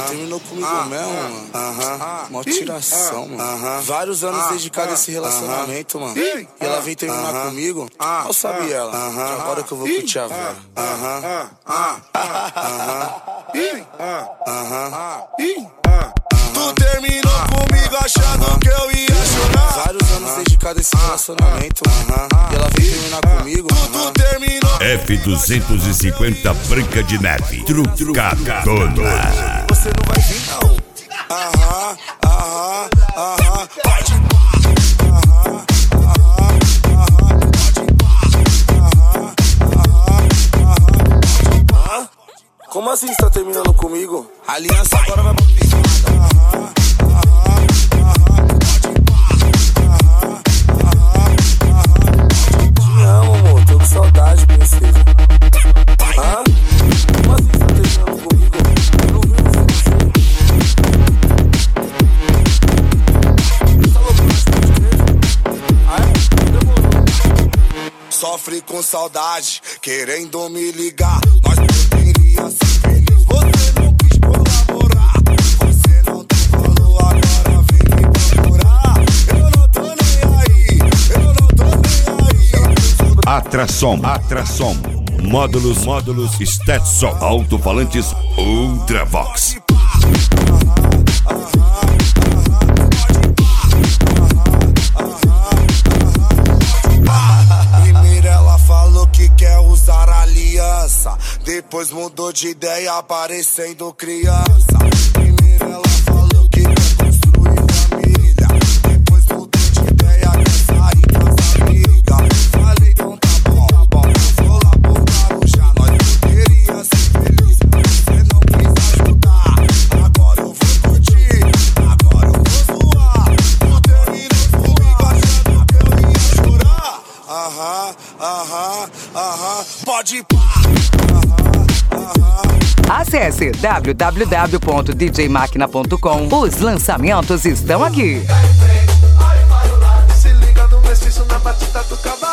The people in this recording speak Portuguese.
terminou comigo mesmo, mano. Mó tiração, mano. Vários anos dedicado a esse relacionamento, mano. E ela veio terminar comigo. Mal sabe ela. Que agora que eu vou curtir a Vera. Tu terminou comigo achando que eu ia chorar. Vários anos dedicado a esse relacionamento, mano. E ela veio terminar comigo. Tu terminou. F250 Branca de Neve, trucadona. Você não vai vir, não. Pode Como assim você tá terminando comigo? A aliança agora vai pra piscina. Te amo, amor, tô com saudade, princesa. Como assim você tá terminando comigo? Eu não vi você dizer. Tá louco, Sofre com saudade, querendo me ligar. Nós poderia ser feliz, você não quis colaborar. Você não tem valor, agora vem me procurar. Eu não tô nem aí, eu não tô nem aí. Atração, módulos, Stetson, alto-falantes Ultravox. Depois mudou de ideia, aparecendo criança. Primeiro ela falou que quer construir família. Depois mudou de ideia, quer sair com as amigas. Falei, então tá bom, vou lá pro Guarujá. Nós poderia ser feliz, você não quis ajudar. Agora eu vou curtir, agora eu vou zoar. Tu terminou comigo achando que eu ia chorar. Pode ir pá. Acesse www.djmakina.com. Os lançamentos estão aqui. Se liga no mestiço na batida do cavalo.